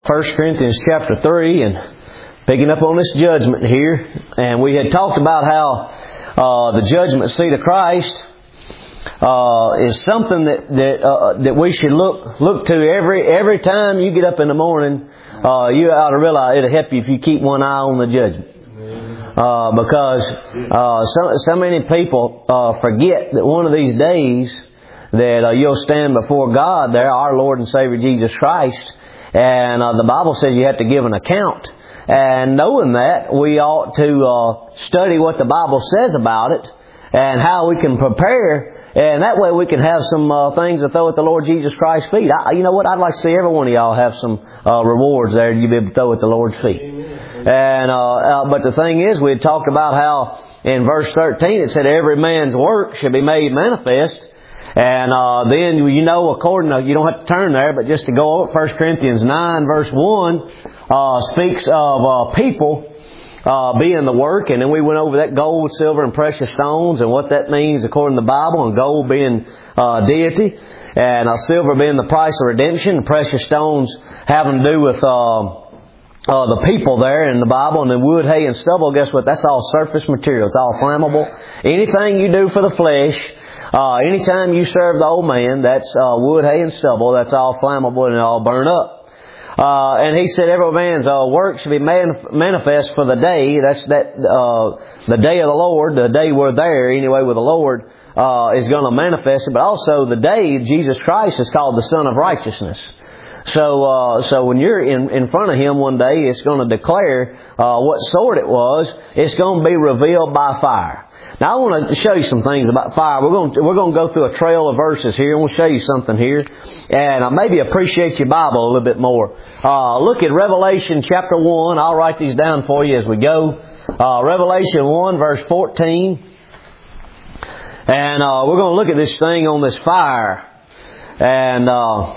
1 Corinthians chapter 3 and picking up on this judgment here. And we had talked about how the judgment seat of Christ is something that we should look to every time you get up in the morning. You ought to realize it'll help you if you keep one eye on the judgment. Because so many people forget that one of these days that you'll stand before God there, our Lord and Savior Jesus Christ. And the Bible says you have to give an account. And knowing that, we ought to study what the Bible says about it and how we can prepare. And that way we can have some things to throw at the Lord Jesus Christ's feet. You know what? I'd like to see every one of y'all have some rewards there you'll be able to throw at the Lord's feet. And but the thing is, we had talked about how in verse 13 it said every man's work should be made manifest. And then, you know, according to, you don't have to turn there, but just to go over 1 Corinthians 9 verse 1 speaks of people being the work. And then we went over that gold, silver, and precious stones and what that means according to the Bible. And gold being deity, and silver being the price of redemption, and precious stones having to do with the people there in the Bible. And then wood, hay, and stubble, guess what? That's all surface material. It's all flammable. Anything you do for the flesh, anytime you serve the old man, that's wood, hay, and stubble. That's all flammable and it all burn up. And he said every man's work should be manifest for the day. That's the day of the Lord, the day we're there anyway with the Lord, is going to manifest it. But also the day Jesus Christ is called the Son of Righteousness. So when you're in front of Him one day, it's going to declare what sort it was. It's going to be revealed by fire. Now I want to show you some things about fire. We're going to go through a trail of verses here, and we'll show you something here, and maybe appreciate your Bible a little bit more. Look at Revelation chapter 1. I'll write these down for you as we go. Revelation 1 verse 14, and we're going to look at this thing on this fire. And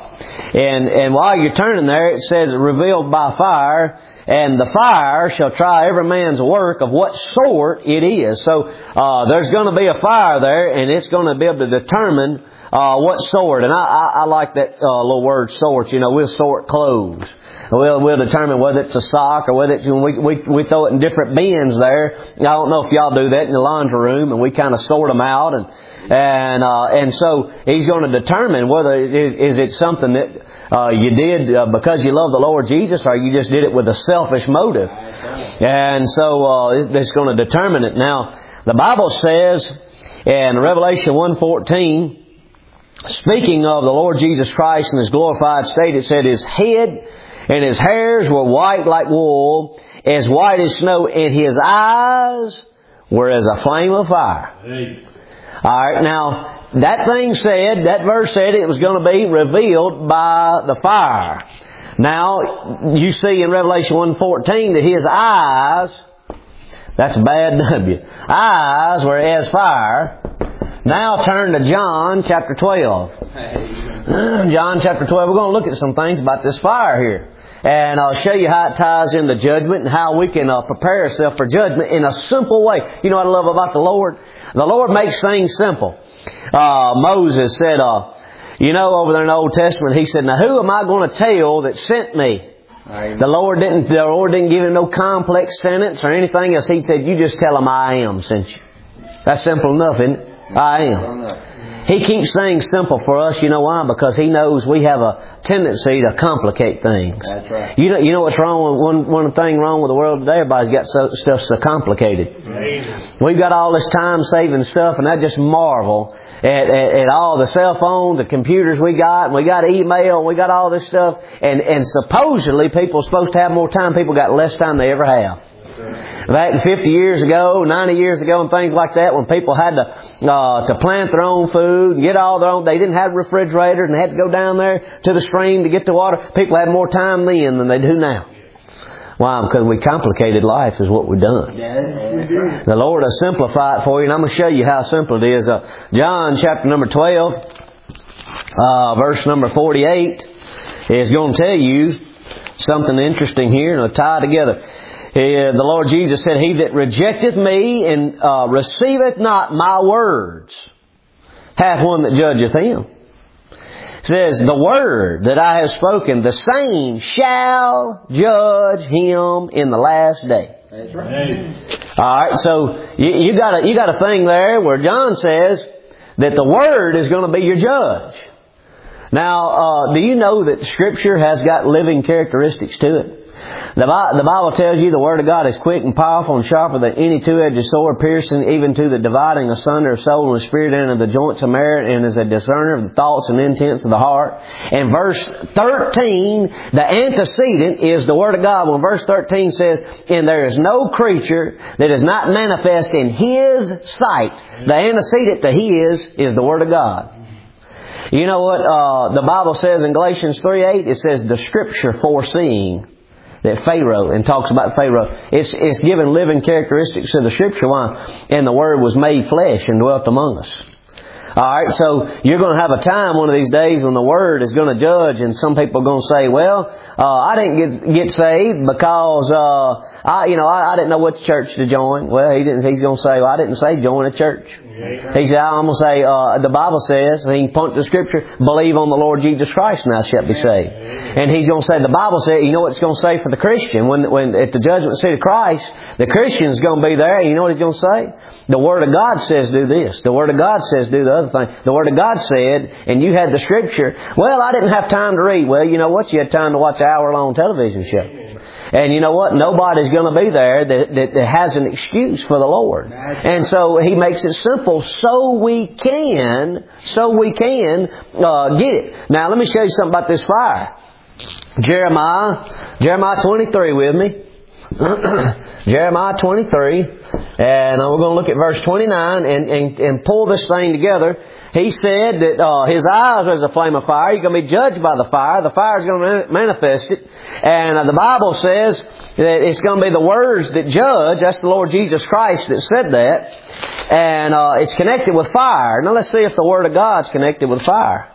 while you're turning there, it says revealed by fire, and the fire shall try every man's work of what sort it is. So there's going to be a fire there, and it's going to be able to determine what sort. And I like that little word sort. You know, we'll sort clothes. We'll determine whether it's a sock or whether it's, we throw it in different bins there. I don't know if y'all do that in the laundry room, and we kind of sort them out. And so He's going to determine whether is it something that you did because you love the Lord Jesus, or you just did it with a selfish motive. And so it's going to determine it. Now, the Bible says in Revelation 1:14, speaking of the Lord Jesus Christ in His glorified state, it said His head and His hairs were white like wool, as white as snow, and His eyes were as a flame of fire. Hey. Alright, now, that verse said it was going to be revealed by the fire. Now, you see in Revelation 1:14 that His eyes, that's a bad W, eyes were as fire. Now turn to John chapter 12. John chapter 12, we're going to look at some things about this fire here. And I'll show you how it ties into judgment and how we can prepare ourselves for judgment in a simple way. You know what I love about the Lord? The Lord makes things simple. Moses said, over there in the Old Testament, he said, now who am I going to tell that sent me? Amen. The Lord didn't give him no complex sentence or anything else. He said, you just tell him I am sent you. That's simple enough, isn't it? I am. He keeps things simple for us. You know why? Because He knows we have a tendency to complicate things. That's right. You know what's wrong? One thing wrong with the world today, everybody's got stuff so complicated. Right. We've got all this time-saving stuff, and I just marvel at all the cell phones, the computers we got, and we got email, and we got all this stuff. And supposedly people are supposed to have more time. People got less time than they ever have. Back 50 years ago, 90 years ago, and things like that, when people had to plant their own food and get all their own, they didn't have refrigerators and they had to go down there to the stream to get the water. People had more time then than they do now. Why? Because we complicated life is what we've done. The Lord will simplify it for you, and I'm going to show you how simple it is. John chapter number 12, verse number 48 is going to tell you something interesting here, and it'll tie together. The Lord Jesus said, he that rejecteth me and receiveth not my words hath one that judgeth him. says, the word that I have spoken, the same shall judge him in the last day. That's right. Alright, so you got a thing there where John says that the Word is going to be your judge. Now, do you know that Scripture has got living characteristics to it? The Bible tells you the Word of God is quick and powerful and sharper than any two-edged sword, piercing even to the dividing asunder of soul and spirit and of the joints of marrow, and is a discerner of the thoughts and intents of the heart. And verse 13, the antecedent is the Word of God. When verse 13 says, and there is no creature that is not manifest in His sight. The antecedent to His is the Word of God. You know what the Bible says in Galatians 3:8? It says, the Scripture foreseeing that Pharaoh, and talks about Pharaoh. It's given living characteristics to the Scripture. Why? And the Word was made flesh and dwelt among us. Alright, so you're going to have a time one of these days when the Word is going to judge, and some people are going to say, well, I didn't get saved because I didn't know which church to join. Well, he's going to say, well, I didn't say join a church. He said, I'm going to say, the Bible says, and he can point to the Scripture, believe on the Lord Jesus Christ and thou shalt be saved. And he's going to say, the Bible says, you know what it's going to say for the Christian? When at the judgment seat of Christ, the Christian is going to be there, and you know what he's going to say? The Word of God says do this. The Word of God says do the other thing. The Word of God said, and you had the Scripture. Well, I didn't have time to read. Well, you know what? You had time to watch an hour-long television show. And you know what? Nobody's going to be there that has an excuse for the Lord. And so He makes it simple so we can get it. Now, let me show you something about this fire. Jeremiah 23 with me. Jeremiah 23, and we're going to look at verse 29 and pull this thing together. He said that His eyes are as a flame of fire. You're going to be judged by the fire. The fire is going to manifest it. And the Bible says that it's going to be the words that judge. That's the Lord Jesus Christ that said that. And it's connected with fire. Now let's see if the Word of God's connected with fire.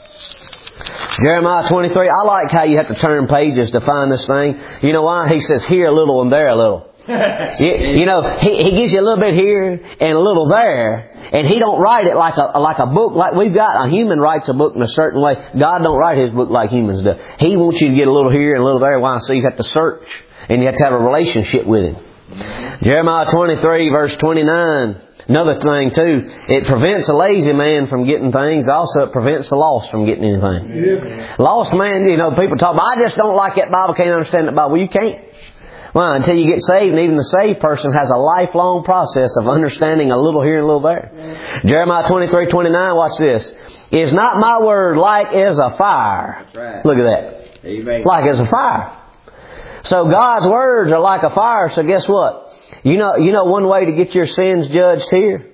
Jeremiah 23. I like how you have to turn pages to find this thing. You know why? He says here a little and there a little. You know, he gives you a little bit here and a little there, and He don't write it like a book like we've got. A human writes a book in a certain way. God don't write His book like humans do. He wants you to get a little here and a little there. Why? So you have to search, and you have to have a relationship with Him. Jeremiah 23 verse 29. Another thing too, it prevents a lazy man from getting things. Also, it prevents the lost from getting anything. Yeah. Lost man, you know, people talk about, I just don't like that Bible, can't understand that Bible. Well, you can't. Well, until you get saved, and even the saved person has a lifelong process of understanding a little here and a little there. Yeah. Jeremiah 23:29, watch this. Is not my word like as a fire? That's right. Look at that. Amen. Like as a fire. So God's words are like a fire, so guess what? You know one way to get your sins judged here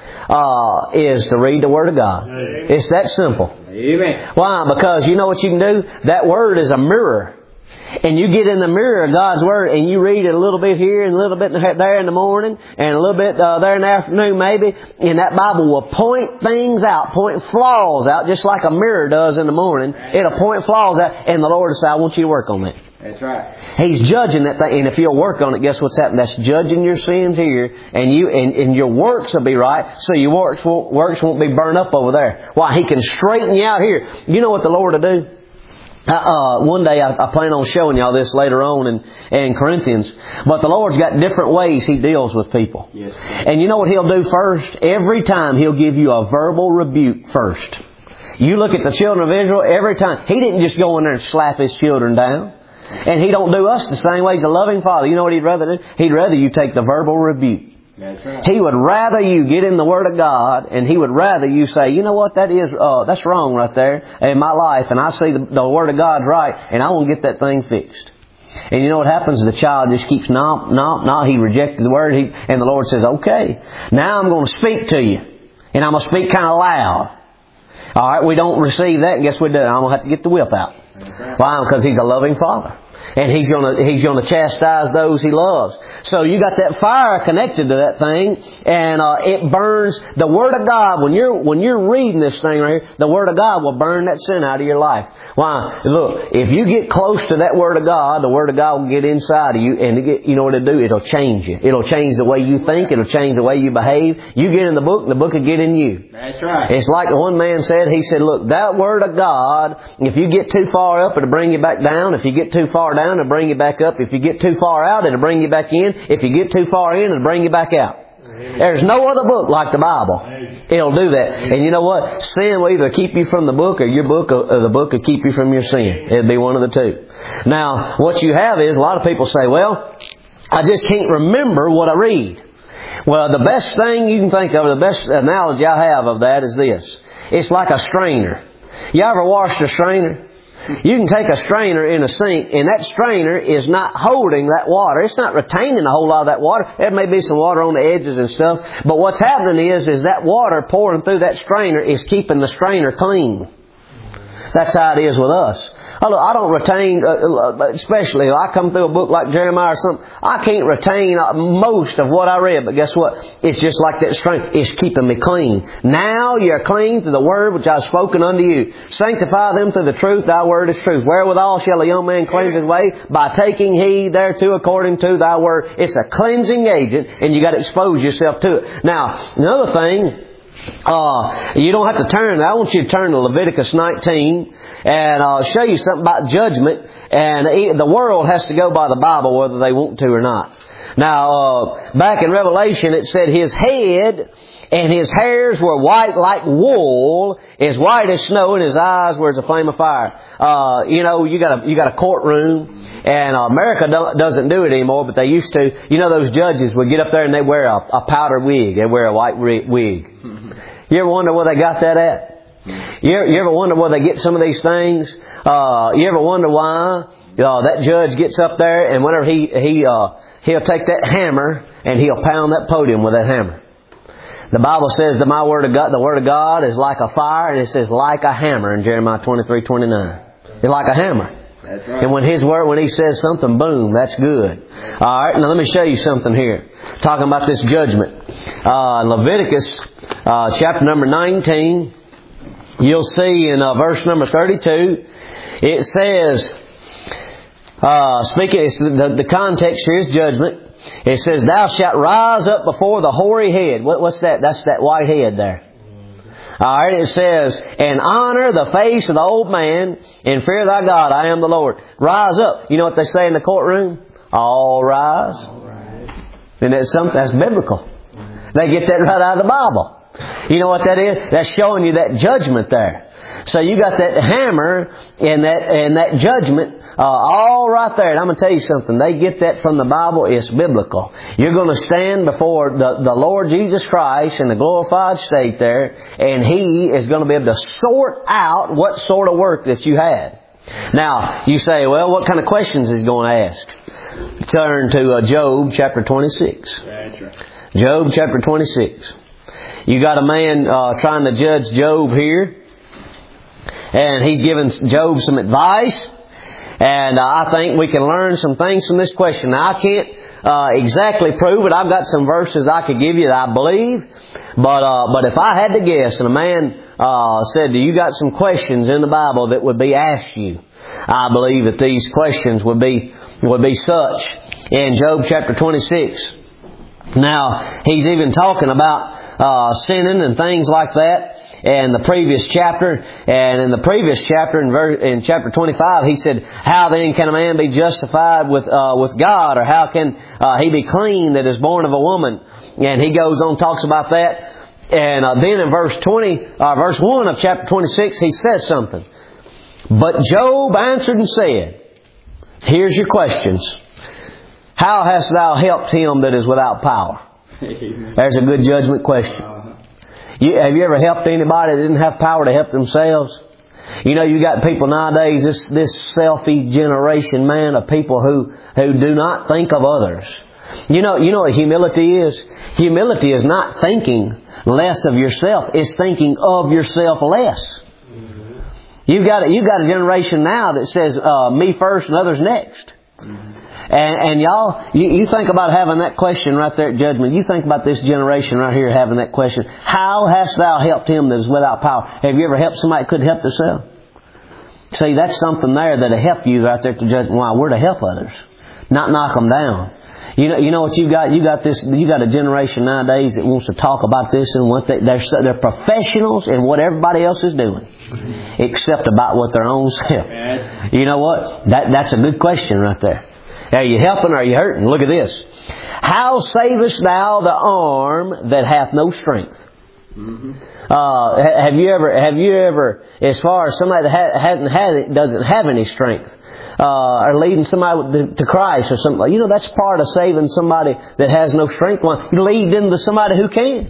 is to read the Word of God. Amen. It's that simple. Amen. Why? Because you know what you can do? That Word is a mirror. And you get in the mirror of God's Word and you read it a little bit here and a little bit there in the morning and a little bit there in the afternoon maybe. And that Bible will point things out, point flaws out, just like a mirror does in the morning. It'll point flaws out, and the Lord will say, I want you to work on that. That's right. He's judging that thing, and if you'll work on it, guess what's happening? That's judging your sins here, and your works will be right, so your works won't be burned up over there. Why? He can straighten you out here. You know what the Lord will do? One day I plan on showing y'all this later on in Corinthians. But the Lord's got different ways He deals with people. Yes. And you know what He'll do first? Every time He'll give you a verbal rebuke first. You look at the children of Israel, every time. He didn't just go in there and slap His children down. And He don't do us the same way. He's a loving Father. You know what He'd rather do? He'd rather you take the verbal rebuke. That's right. He would rather you get in the Word of God, and He would rather you say, you know what, that's wrong right there in my life, and I see the Word of God's right, and I want to get that thing fixed. And you know what happens? The child just keeps, no, he rejected the Word, and the Lord says, okay, now I'm going to speak to you, and I'm going to speak kind of loud. Alright, we don't receive that, and guess what? I'm going to have to get the whip out. Why? Because He's a loving Father. And He's gonna chastise those He loves. So you got that fire connected to that thing, and it burns. The Word of God, when you're reading this thing right here, the Word of God will burn that sin out of your life. Why? Look, if you get close to that Word of God, the Word of God will get inside of you, and you know what it'll do? It'll change you. It'll change the way you think. It'll change the way you behave. You get in the book, and the book will get in you. That's right. It's like one man said. He said, look, that Word of God, if you get too far up, it'll bring you back down. If you get too far down, it'll bring you back up. If you get too far out, it'll bring you back in. If you get too far in, it'll bring you back out. There's no other book like the Bible. It'll do that. And you know what? Sin will either keep you from the book, or the book will keep you from your sin. It'll be one of the two. Now, what you have is, a lot of people say, well, I just can't remember what I read. Well, the best thing you can think of, the best analogy I have of that is this. It's like a strainer. You ever washed a strainer? You can take a strainer in a sink, and that strainer is not holding that water. It's not retaining a whole lot of that water. There may be some water on the edges and stuff. But what's happening is that water pouring through that strainer is keeping the strainer clean. That's how it is with us. I don't retain, especially if I come through a book like Jeremiah or something, I can't retain most of what I read. But guess what? It's just like that strainer. It's keeping me clean. Now you're clean through the word which I have spoken unto you. Sanctify them through the truth. Thy word is truth. Wherewithal shall a young man cleanse his way? By taking heed thereto according to thy word. It's a cleansing agent, and you got to expose yourself to it. Now, another thing, you don't have to turn. I want you to turn to Leviticus 19, and I'll show you something about judgment. And the world has to go by the Bible whether they want to or not. Now, back in Revelation, it said his head and his hairs were white like wool, as white as snow, and his eyes were as a flame of fire. You got a courtroom, and America doesn't do it anymore, but they used to. You know, those judges would get up there and they wear a powdered wig. They wear a white wig. You ever wonder where they got that at? You ever wonder where they get some of these things? You ever wonder why that judge gets up there, and whenever he'll take that hammer and he'll pound that podium with that hammer. The Bible says that the Word of God is like a fire, and it says like a hammer in Jeremiah 23:29. It's like a hammer. That's right. And when He says something, boom, that's good. Alright, now let me show you something here. Talking about this judgment. Leviticus, chapter number 19, you'll see in verse number 32, it says, the context here is judgment. It says, thou shalt rise up before the hoary head. What's that? That's that white head there. Alright, it says, and honor the face of the old man, and fear thy God, I am the Lord. Rise up. You know what they say in the courtroom? All rise. And that's biblical. They get that right out of the Bible. You know what that is? That's showing you that judgment there. So you got that hammer and that judgment all right there. And I'm going to tell you something. They get that from the Bible. It's biblical. You're going to stand before the Lord Jesus Christ in the glorified state there, and He is going to be able to sort out what sort of work that you had. Now, you say, well, what kind of questions is He going to ask? Turn to Job chapter 26. Job chapter 26. You got a man trying to judge Job here, and he's giving Job some advice. And I think we can learn some things from this question. Now, I can't exactly prove it. I've got some verses I could give you that I believe. But if I had to guess, and a man said, do you got some questions in the Bible that would be asked you? I believe that these questions would be such in Job chapter 26. Now, he's even talking about sinning and things like that. In the previous chapter, and in the previous chapter, in chapter 25, he said, how then can a man be justified with God, or how can he be clean that is born of a woman? And he goes on, talks about that. And then in verse 1 of chapter 26, he says something. But Job answered and said, here's your questions. How hast thou helped him that is without power? There's a good judgment question. Have you ever helped anybody that didn't have power to help themselves? You know, you got people nowadays, this selfie generation, man, of people who do not think of others. You know what humility is? Humility is not thinking less of yourself. It's thinking of yourself less. You've got a generation now that says, me first and others next. And y'all, you think about having that question right there at judgment. You think about this generation right here having that question. How hast thou helped him that is without power? Have you ever helped somebody that couldn't help themselves? See, that's something there that'll help you right there at the judgment. Why? We're to help others, not knock them down. You know what you got? You got a generation nowadays that wants to talk about this and what they're professionals in what everybody else is doing, except about what their own self. You know what? That's a good question right there. Are you helping or are you hurting? Look at this. How savest thou the arm that hath no strength? Have you ever, as far as somebody that doesn't have any strength, or leading somebody to Christ or something, you know, that's part of saving somebody that has no strength. You lead them to somebody who can.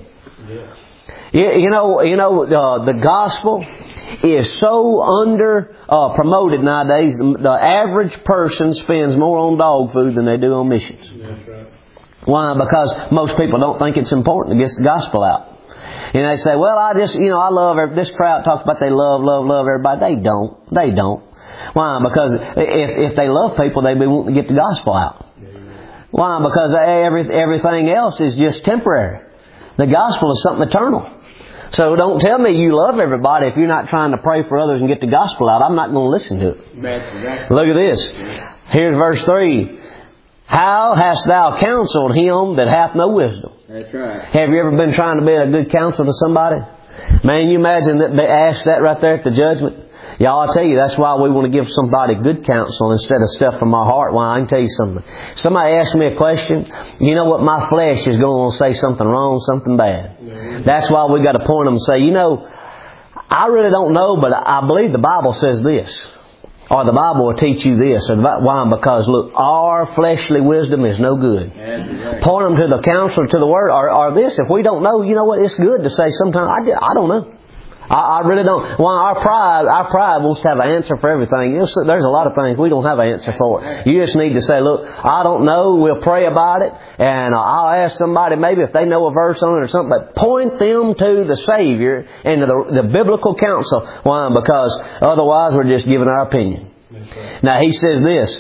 You know, the gospel is so under promoted nowadays. The average person spends more on dog food than they do on missions. That's right. Why? Because most people don't think it's important to get the gospel out. And they say, well, I love this crowd talks about they love everybody. They don't. Why? Because if they love people, they'd be wanting to get the gospel out. Why? Because everything else is just temporary. The gospel is something eternal. So don't tell me you love everybody if you're not trying to pray for others and get the gospel out. I'm not going to listen to it. Look at this. Here's verse 3. How hast thou counseled him that hath no wisdom? That's right. Have you ever been trying to be a good counsel to somebody? Man, you imagine that they ask that right there at the judgment? Y'all, I'll tell you, that's why we want to give somebody good counsel instead of stuff from our heart. Well, I can tell you something. Somebody asks me a question, you know what? My flesh is going to say something wrong, something bad. Mm-hmm. That's why we got to point them and say, you know, I really don't know, but I believe the Bible says this. Or the Bible will teach you this. Why? Because, look, our fleshly wisdom is no good. Right. Point them to the counselor, to the Word, or this. If we don't know, you know what? It's good to say sometimes, I don't know. I really don't. Well, our pride wants to have an answer for everything. There's a lot of things we don't have an answer for. You just need to say, look, I don't know. We'll pray about it. And I'll ask somebody maybe if they know a verse on it or something. But point them to the Savior and to the biblical counsel. Why? Because otherwise we're just giving our opinion. Now he says this.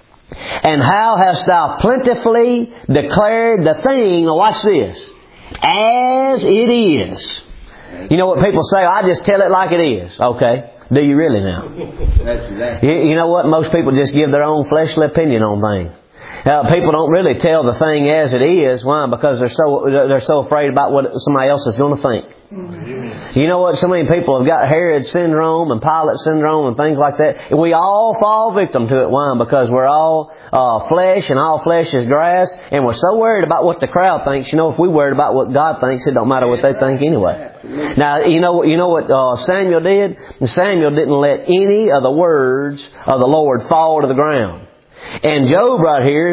And how hast thou plentifully declared the thing, watch this, as it is. You know what people say? I just tell it like it is. Okay. Do you really now? That's exactly. You know what? Most people just give their own fleshly opinion on things. People don't really tell the thing as it is. Why? Because they're so afraid about what somebody else is going to think. You know what? So many people have got Herod syndrome and Pilate syndrome and things like that. We all fall victim to it. Why? Because we're all flesh, and all flesh is grass, and we're so worried about what the crowd thinks. You know, if we worried about what God thinks, it don't matter what they think anyway. Now, you know what Samuel did? Samuel didn't let any of the words of the Lord fall to the ground. And Job right here,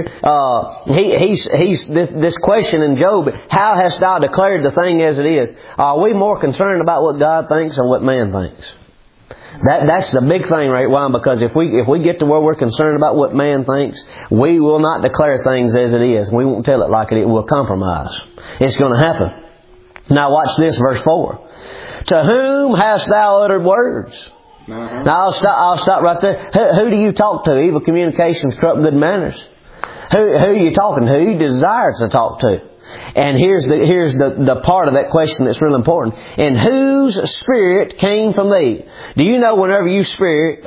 he's this question in Job, how hast thou declared the thing as it is? Are we more concerned about what God thinks or what man thinks? That's the big thing, right? Why? Because if we get to where we're concerned about what man thinks, we will not declare things as it is. We won't tell it like it is. We'll compromise. It's going to happen. Now watch this, verse 4. To whom hast thou uttered words? Now I'll stop right there. Who do you talk to? Evil communications corrupt good manners. Who are you talking to? Who you desire to talk to? And here's the part of that question that's real important. And whose spirit came from thee? Do you know whenever you speak,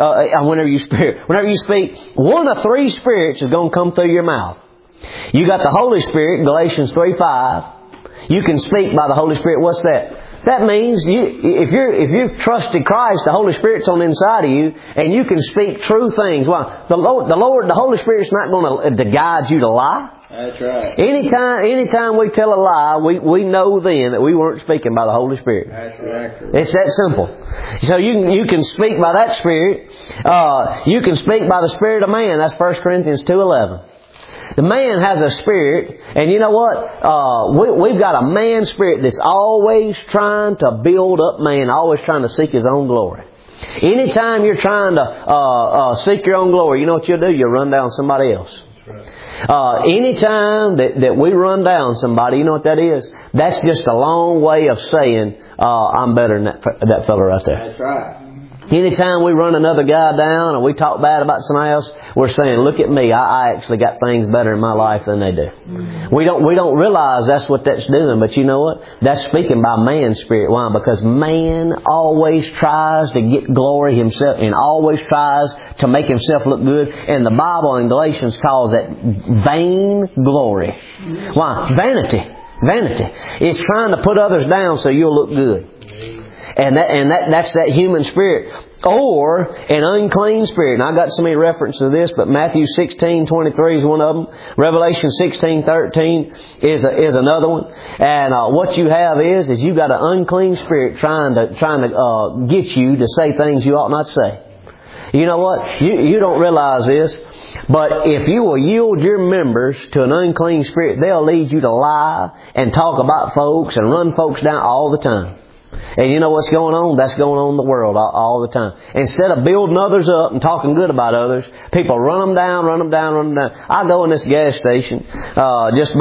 one of three spirits is going to come through your mouth. You got the Holy Spirit, Galatians 3:5. You can speak by the Holy Spirit. What's that? That means if you've trusted Christ, the Holy Spirit's on the inside of you, and you can speak true things. Well, the Holy Spirit's not going to guide you to lie. That's right. Anytime we tell a lie, we know then that we weren't speaking by the Holy Spirit. That's right. It's that simple. So you can speak by that Spirit. You can speak by the Spirit of man. That's 1 Corinthians 2:11. The man has a spirit, and you know what? We've got a man spirit that's always trying to build up man, always trying to seek his own glory. Anytime you're trying to seek your own glory, you know what you'll do? You'll run down somebody else. Anytime that we run down somebody, you know what that is? That's just a long way of saying, I'm better than that fella right there. That's right. Anytime we run another guy down or we talk bad about somebody else, we're saying, look at me, I actually got things better in my life than they do. We don't realize that's what that's doing, but you know what? That's speaking by man's spirit. Why? Because man always tries to get glory himself and always tries to make himself look good. And the Bible in Galatians calls that vain glory. Why? Vanity. Vanity. It's trying to put others down so you'll look good. And that's that human spirit. Or an unclean spirit. And I got so many references to this, but Matthew 16:23 is one of them. Revelation 16:13 is another one. And what you have is you got an unclean spirit trying to get you to say things you ought not say. You know what? You don't realize this, but if you will yield your members to an unclean spirit, they'll lead you to lie and talk about folks and run folks down all the time. And you know what's going on? That's going on in the world all the time. Instead of building others up and talking good about others, people run them down. I go in this gas station just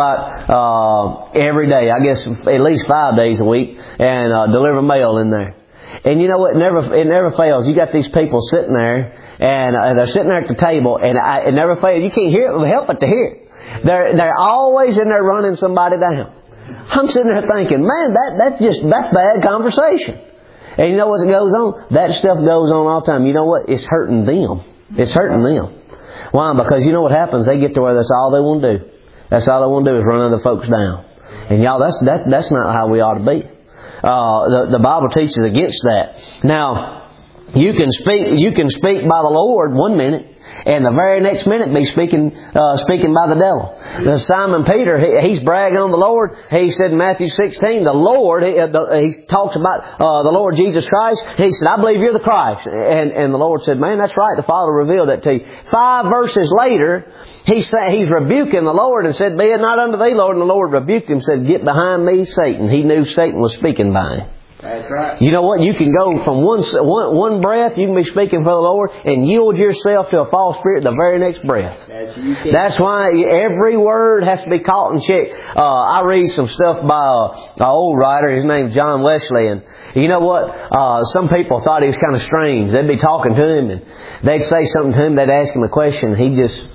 about every day, I guess at least 5 days a week, and deliver mail in there. And you know what? It never fails. You got these people sitting there, and they're sitting there at the table, and it never fails. You can't hear it, help but to hear it. They're always in there running somebody down. I'm sitting there thinking, man, that's bad conversation. And you know what goes on? That stuff goes on all the time. You know what? It's hurting them. It's hurting them. Why? Because you know what happens? They get to where that's all they want to do. That's all they want to do is run other folks down. And y'all, that's not how we ought to be. The Bible teaches against that. Now, you can speak by the Lord 1 minute, and the very next minute be speaking by the devil. Now, Simon Peter, he's bragging on the Lord. He said in Matthew 16, the Lord, he talks about the Lord Jesus Christ. He said, I believe you're the Christ. And the Lord said, man, that's right. The Father revealed that to you. 5 verses later, he's rebuking the Lord and said, be it not unto thee, Lord. And the Lord rebuked him and said, get behind me, Satan. He knew Satan was speaking by him. That's right. You know what? You can go from one breath, you can be speaking for the Lord, and yield yourself to a false spirit the very next breath. That's why every word has to be caught and checked. I read some stuff by an old writer. His name's John Wesley. And you know what? Some people thought he was kind of strange. They'd be talking to him, and they'd say something to him. They'd ask him a question. He'd just,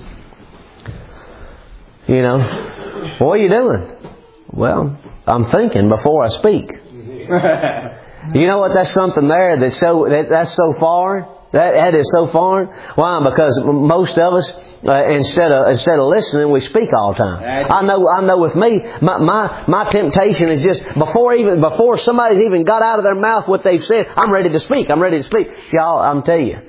what are you doing? Well, I'm thinking before I speak. You know what? That's something there that's so foreign. That is so foreign. Why? Because most of us, instead of listening, we speak all the time. I know. With me, my temptation is just before somebody's even got out of their mouth what they've said, I'm ready to speak. Y'all, I'm telling you,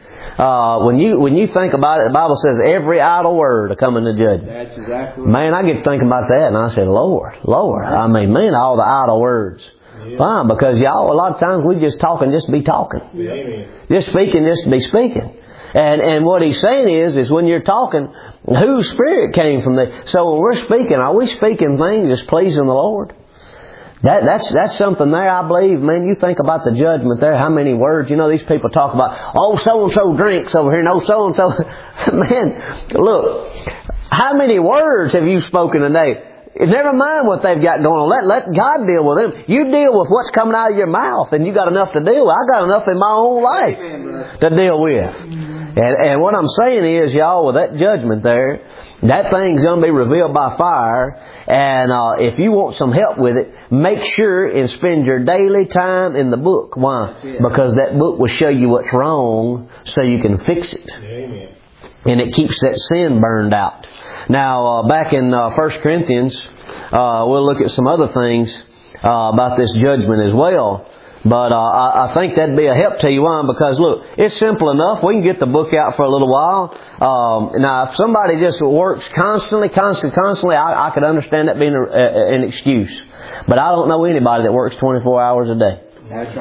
when you think about it, the Bible says every idle word will come into judgment. That's exactly. Man, I get to think about that, and I said, Lord. I mean, man, all the idle words. Yeah. Why? Because y'all, a lot of times we just talking just to be talking. Yeah. Just speaking just to be speaking. And what he's saying is when you're talking, whose spirit came from there? So when we're speaking, are we speaking things that's pleasing the Lord? That's something there, I believe. Man, you think about the judgment there, how many words. You know, these people talk about, oh, so-and-so drinks over here, and oh, so-and-so. Man, look, how many words have you spoken today? Never mind what they've got going on. Let God deal with them. You deal with what's coming out of your mouth, and you got enough to deal with. I got enough in my own life to deal with. And what I'm saying is, y'all, with that judgment there, that thing's going to be revealed by fire. And if you want some help with it, make sure and spend your daily time in the book. Why? Because that book will show you what's wrong so you can fix it. Amen. And it keeps that sin burned out. Now, back in 1 Corinthians, we'll look at some other things about this judgment as well. But I think that'd be a help to you. Why? Because, look, it's simple enough. We can get the book out for a little while. Now, if somebody just works constantly, I could understand that being an excuse. But I don't know anybody that works 24 hours a day. That's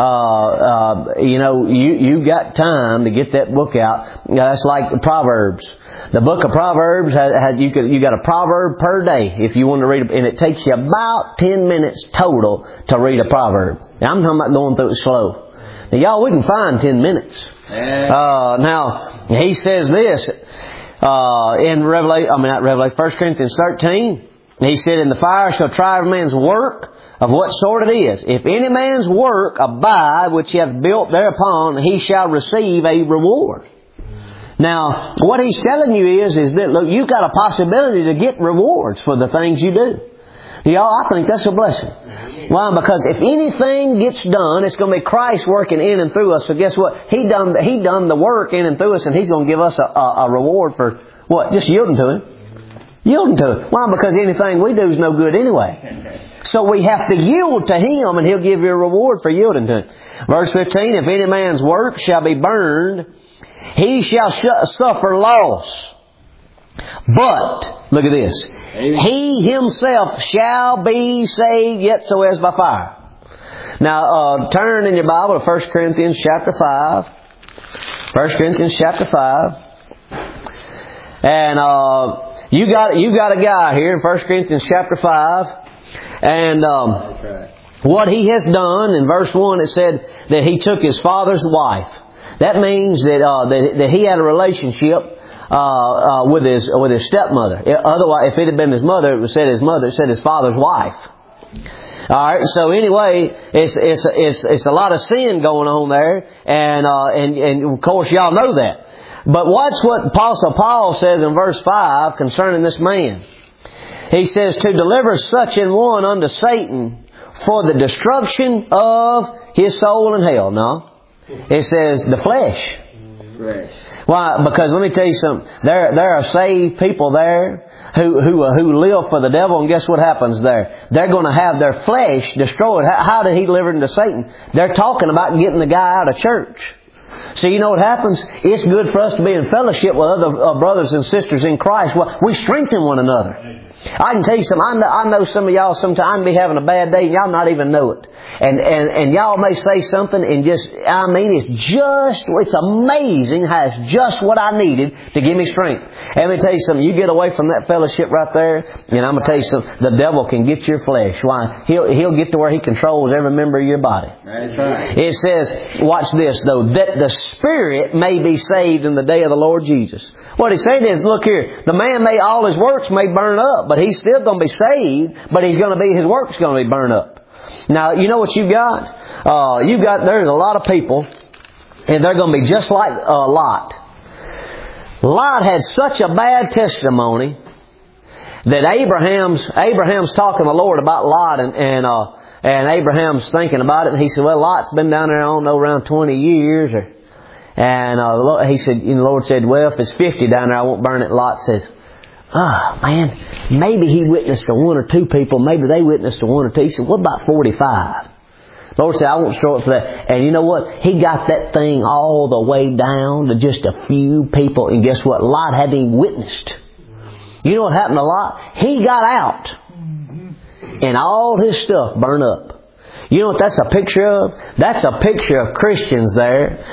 right. You got time to get that book out. That's like the Proverbs. The book of Proverbs you got a proverb per day if you want to read it, and it takes you about 10 minutes total to read a proverb. Now, I'm talking about going through it slow. Now, y'all, we can find 10 minutes. Now, he says this in 1 Corinthians 13. He said, and the fire shall try every man's work of what sort it is. If any man's work abide, which he hath built thereupon, he shall receive a reward. Now, what he's telling you is that, look, you've got a possibility to get rewards for the things you do. Y'all, I think that's a blessing. Why? Because if anything gets done, it's going to be Christ working in and through us. So guess what? He done the work in and through us, and He's going to give us a reward for what? Just yielding to Him. Yielding to Him. Why? Because anything we do is no good anyway. So we have to yield to Him, and He'll give you a reward for yielding to Him. Verse 15, if any man's work shall be burned, he shall suffer loss. But, look at this, he himself shall be saved, yet so as by fire. Now, turn in your Bible to 1 Corinthians chapter 5. 1 Corinthians chapter 5. And you got a guy here in 1 Corinthians chapter 5. And what he has done, in verse 1 it said that he took his father's wife. That means that he had a relationship with his stepmother. Otherwise, if it had been his mother, it would said his mother. It said his father's wife. All right. So anyway, it's a lot of sin going on there, and of course y'all know that. But watch what Apostle Paul says in verse 5 concerning this man. He says, to deliver such an one unto Satan for the destruction of his soul in hell. No. It says the flesh. Why? Because let me tell you something. There are saved people there who live for the devil, and guess what happens there? They're going to have their flesh destroyed. How did he deliver it to Satan? They're talking about getting the guy out of church. So you know what happens? It's good for us to be in fellowship with other brothers and sisters in Christ. Well, we strengthen one another. I can tell you something. I know some of y'all sometimes I can be having a bad day and y'all not even know it. And y'all may say something and it's amazing how it's just what I needed to give me strength. And let me tell you something. You get away from that fellowship right there, and I'm going to tell you something. The devil can get your flesh. Why? He'll get to where he controls every member of your body. That's right. It says, watch this though, that the spirit may be saved in the day of the Lord Jesus. What he's saying is, look here, the man all his works may burn up, but he's still going to be saved, but his work's going to be burned up. Now, you know what you've got? There's a lot of people, and they're going to be just like Lot. Lot had such a bad testimony that Abraham's talking to the Lord about Lot, and Abraham's thinking about it, and he said, well, Lot's been down there, I don't know, around 20 years, he said, and the Lord said, well, if it's 50 down there, I won't burn it. Lot says, man, maybe he witnessed to one or two people. Maybe they witnessed to one or two. He said, what about 45? The Lord said, I won't destroy it for that. And you know what? He got that thing all the way down to just a few people. And guess what? Lot hadn't even witnessed. You know what happened to Lot? He got out. And all his stuff burned up. You know what that's a picture of? That's a picture of Christians there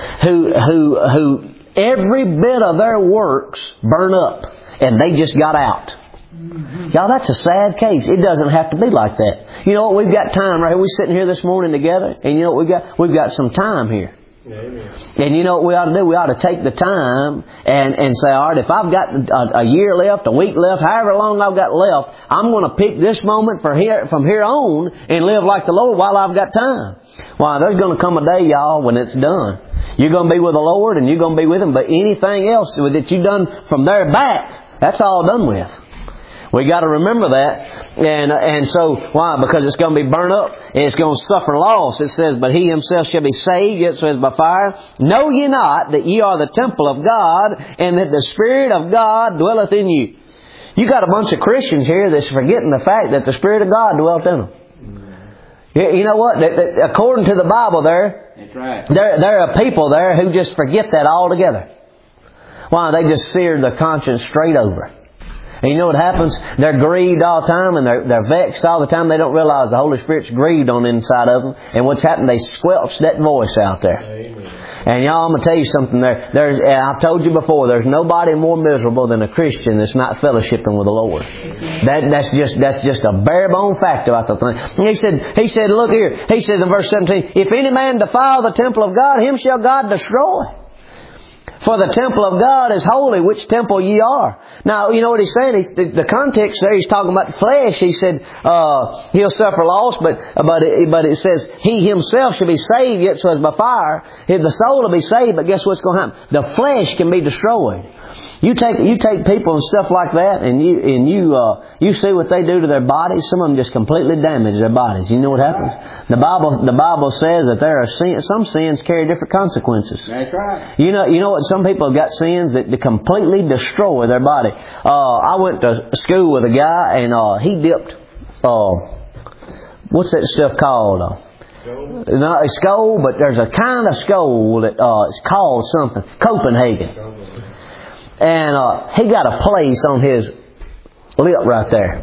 who every bit of their works burn up. And they just got out. Y'all, that's a sad case. It doesn't have to be like that. You know what? We've got time right here. We're sitting here this morning together. And you know what we've got? We've got some time here. Amen. And you know what we ought to do? We ought to take the time and say, all right, if I've got a year left, a week left, however long I've got left, I'm going to pick this moment from here on and live like the Lord while I've got time. Why, there's going to come a day, y'all, when it's done. You're going to be with the Lord and you're going to be with Him. But anything else that you've done from there back, that's all done with. We got to remember that. And so, why? Because it's going to be burnt up and it's going to suffer loss. It says, but he himself shall be saved, yet so as by fire. Know ye not that ye are the temple of God, and that the Spirit of God dwelleth in you? You got a bunch of Christians here that's forgetting the fact that the Spirit of God dwelt in them. You know what? According to the Bible that's right. There are people there who just forget that altogether. Why? They just sear their conscience straight over. And you know what happens? They're grieved all the time, and they're vexed all the time. They don't realize the Holy Spirit's grieved on the inside of them. And what's happened? They squelch that voice out there. Amen. And y'all, I'm going to tell you something. I've told you before, there's nobody more miserable than a Christian that's not fellowshipping with the Lord. That's just a bare bone fact about the thing. And he said, look here. He said in verse 17, if any man defile the temple of God, him shall God destroy. For the temple of God is holy, which temple ye are. Now, you know what he's saying? The context there, he's talking about flesh. He said, he'll suffer loss, but it says, he himself shall be saved, yet so as by fire. The soul will be saved, but guess what's going to happen? The flesh can be destroyed. You take people and stuff like that, and you see what they do to their bodies. Some of them just completely damage their bodies. You know what happens? The Bible says that there are some sins carry different consequences. That's right. You know what? Some people have got sins that completely destroy their body. I went to school with a guy, and he dipped. What's that stuff called? Not a skull, but there's a kind of skull that it's called something. Copenhagen. And he got a place on his lip right there.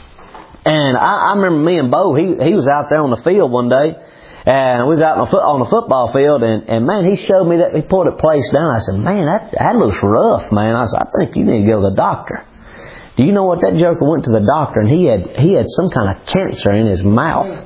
And I remember me and Bo, he was out there on the field one day, and we was out on the football field, and man, he showed me that, he pulled a place down. I said, man, that looks rough, man. I said, I think you need to go to the doctor. Do you know what? That joker went to the doctor, and he had some kind of cancer in his mouth.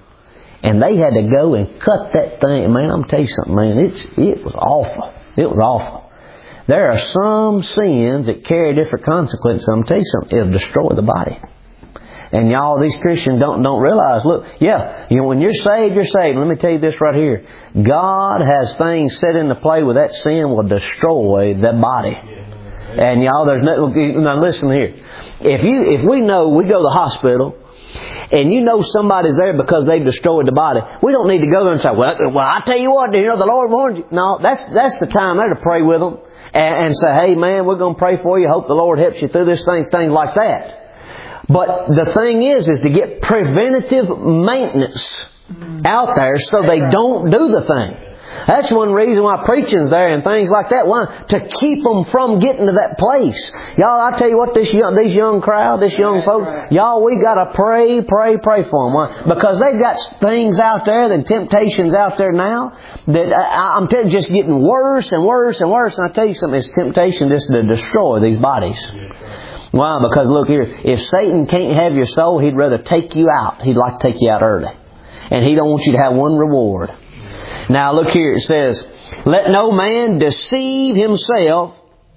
And they had to go and cut that thing. Man, I'm telling you something, man, it was awful. It was awful. There are some sins that carry different consequences. I'm telling you something, it'll destroy the body. And y'all, these Christians don't realize, look, when you're saved, you're saved. Let me tell you this right here. God has things set into play where that sin will destroy that body. And y'all, now listen here. If we know we go to the hospital, and you know somebody's there because they've destroyed the body, we don't need to go there and say, well, I tell you what, the Lord warned you. No, that's the time there to pray with them. And say, hey man, we're going to pray for you. Hope the Lord helps you through this things like that. But the thing is to get preventative maintenance out there so they don't do the thing. That's one reason why preaching's there and things like that. Why? To keep them from getting to that place. Y'all, I tell you what, this young crowd, this young folks, y'all, we got to pray for them. Why? Because they've got things out there, and temptations out there now that I'm telling you, just getting worse and worse and worse. And I tell you something, it's temptation just to destroy these bodies. Why? Because look here, if Satan can't have your soul, he'd rather take you out. He'd like to take you out early. And he don't want you to have one reward. Now look here, it says, let no man deceive himself.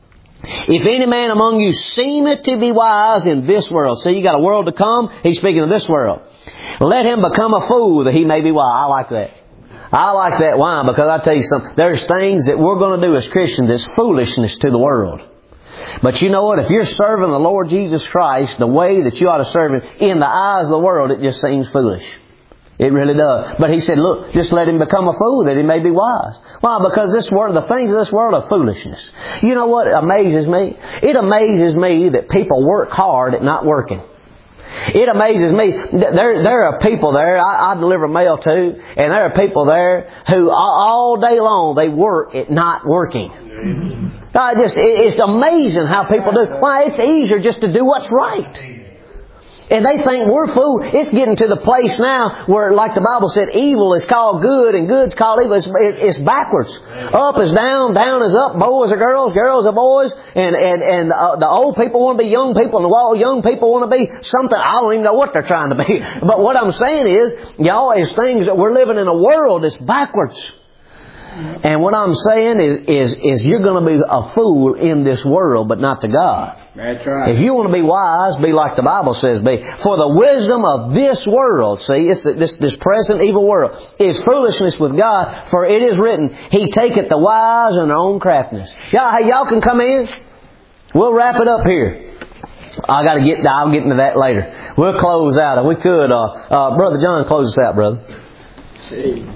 If any man among you seemeth to be wise in this world. See, you got a world to come. He's speaking of this world. Let him become a fool that he may be wise. I like that. I like that. Why? Because I tell you something. There's things that we're going to do as Christians that's foolishness to the world. But you know what? If you're serving the Lord Jesus Christ the way that you ought to serve Him, in the eyes of the world, it just seems foolish. It really does. But he said, look, just let him become a fool that he may be wise. Why? Because the things of this world are foolishness. You know what amazes me? It amazes me that people work hard at not working. It amazes me. There are people there, I deliver mail to, and there are people there who all day long they work at not working. It's amazing how people do. Why? It's easier just to do what's right. And they think we're fools. It's getting to the place now where, like the Bible said, evil is called good and good's called evil. It's backwards. Up is down, down is up. Boys are girls, girls are boys. And the old people want to be young people, and the young people want to be something. I don't even know what they're trying to be. But what I'm saying is, y'all, is things that we're living in a world that's backwards. And what I'm saying is you're going to be a fool in this world, but not to God. That's right. If you want to be wise, be like the Bible says be. For the wisdom of this world, see, it's this present evil world, is foolishness with God. For it is written, He taketh the wise in their own craftiness. Y'all can come in. We'll wrap it up here. I'll get into that later. We'll close out. If we could, Brother John, close us out, brother. See.